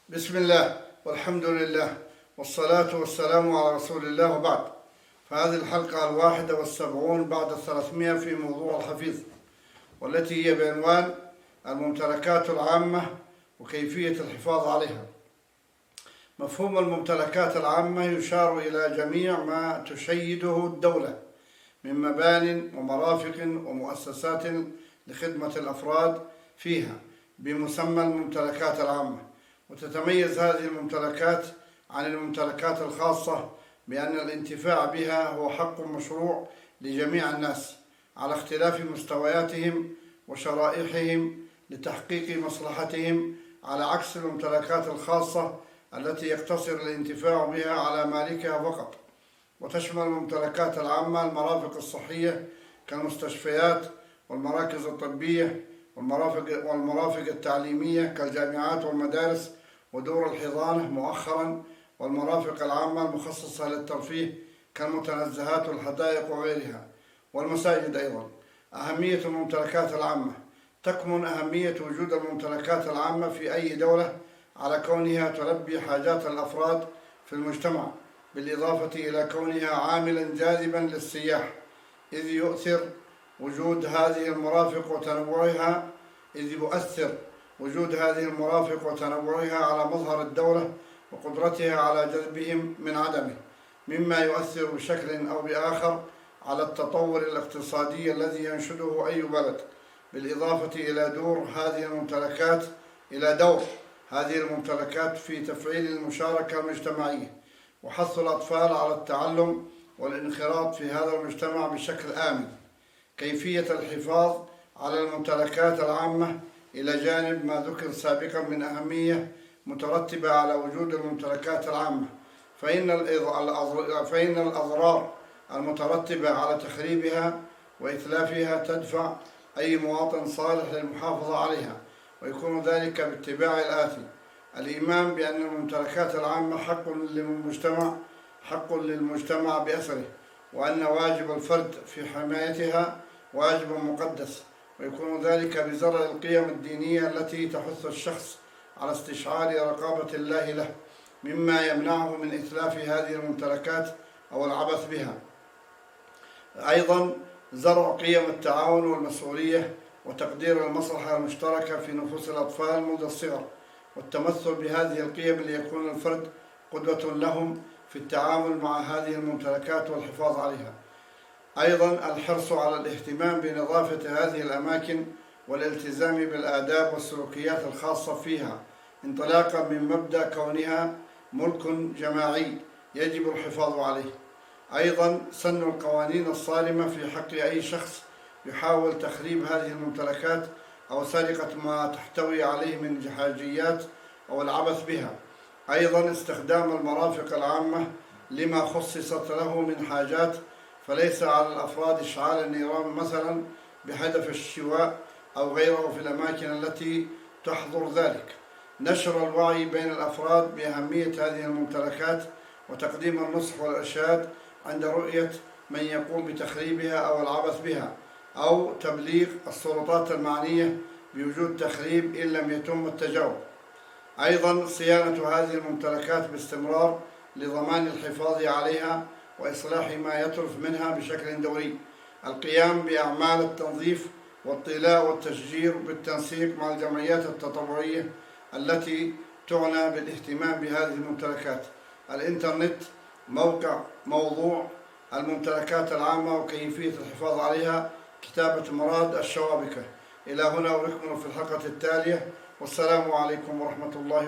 بسم الله والحمد لله والصلاة والسلام على رسول الله وبعد. فهذه الحلقة 71 بعد 300 في موضوع الحفيظ، والتي هي بعنوان الممتلكات العامة وكيفية الحفاظ عليها. مفهوم الممتلكات العامة يشار إلى جميع ما تشيده الدولة من مبان ومرافق ومؤسسات لخدمة الأفراد فيها بمسمى الممتلكات العامة. وتتميز هذه الممتلكات عن الممتلكات الخاصة بأن الانتفاع بها هو حق مشروع لجميع الناس على اختلاف مستوياتهم وشرائحهم لتحقيق مصلحتهم، على عكس الممتلكات الخاصة التي يقتصر الانتفاع بها على مالكها فقط. وتشمل الممتلكات العامة المرافق الصحية كالمستشفيات والمراكز الطبية والمرافق التعليمية كالجامعات والمدارس ودور الحضانة مؤخرا، والمرافق العامة المخصصة للترفيه كالمتنزهات والحدائق وغيرها، والمساجد أيضا. أهمية الممتلكات العامة: تكمن أهمية وجود الممتلكات العامة في أي دولة على كونها تلبي حاجات الأفراد في المجتمع، بالإضافة إلى كونها عاملا جاذبا للسياح، إذ يؤثر وجود هذه المرافق وتنوعها على مظهر الدولة وقدرتها على جذبهم من عدمه، مما يؤثر بشكل أو بآخر على التطور الاقتصادي الذي ينشده أي بلد، بالإضافة إلى دور هذه الممتلكات في تفعيل المشاركة المجتمعية وحث الأطفال على التعلم والانخراط في هذا المجتمع بشكل آمن. كيفية الحفاظ على الممتلكات العامة إلى جانب ما ذكر سابقا من أهمية مترتبة على وجود الممتلكات العامة، فإن الأضرار المترتبة على تخريبها وإتلافها تدفع أي مواطن صالح للمحافظة عليها، ويكون ذلك باتباع الآتي: الإيمان بأن الممتلكات العامة حق للمجتمع بأسره، وأن واجب الفرد في حمايتها واجب مقدس، ويكون ذلك بزرع القيم الدينية التي تحث الشخص على استشعار رقابة الله له، مما يمنعه من إتلاف هذه الممتلكات أو العبث بها. أيضا زرع قيم التعاون والمسؤولية وتقدير المصلحة المشتركة في نفوس الأطفال منذ الصغر، والتمثل بهذه القيم ليكون الفرد قدوة لهم في التعامل مع هذه الممتلكات والحفاظ عليها. أيضا الحرص على الاهتمام بنظافة هذه الأماكن والالتزام بالآداب والسلوكيات الخاصة فيها، انطلاقا من مبدأ كونها ملك جماعي يجب الحفاظ عليه. أيضا سن القوانين الصارمة في حق أي شخص يحاول تخريب هذه الممتلكات أو سرقة ما تحتوي عليه من جحاجيات أو العبث بها. أيضا استخدام المرافق العامة لما خصصت له من حاجات، فليس على الأفراد إشعال النيران مثلا بهدف الشواء أو غيره في الأماكن التي تحظر ذلك. نشر الوعي بين الأفراد بأهمية هذه الممتلكات وتقديم النصح والإرشاد عند رؤية من يقوم بتخريبها أو العبث بها، أو تبليغ السلطات المعنية بوجود تخريب إن لم يتم التجاوب. أيضا صيانة هذه الممتلكات باستمرار لضمان الحفاظ عليها وإصلاح ما يترف منها بشكل دوري. القيام بأعمال التنظيف والطلاء والتشجير بالتنسيق مع الجمعيات التطوعية التي تعنى بالاهتمام بهذه الممتلكات. الإنترنت موضوع الممتلكات العامة وكيفية الحفاظ عليها، كتابة مراد الشوابكة. إلى هنا أريكم في الحلقة التالية، والسلام عليكم ورحمة الله.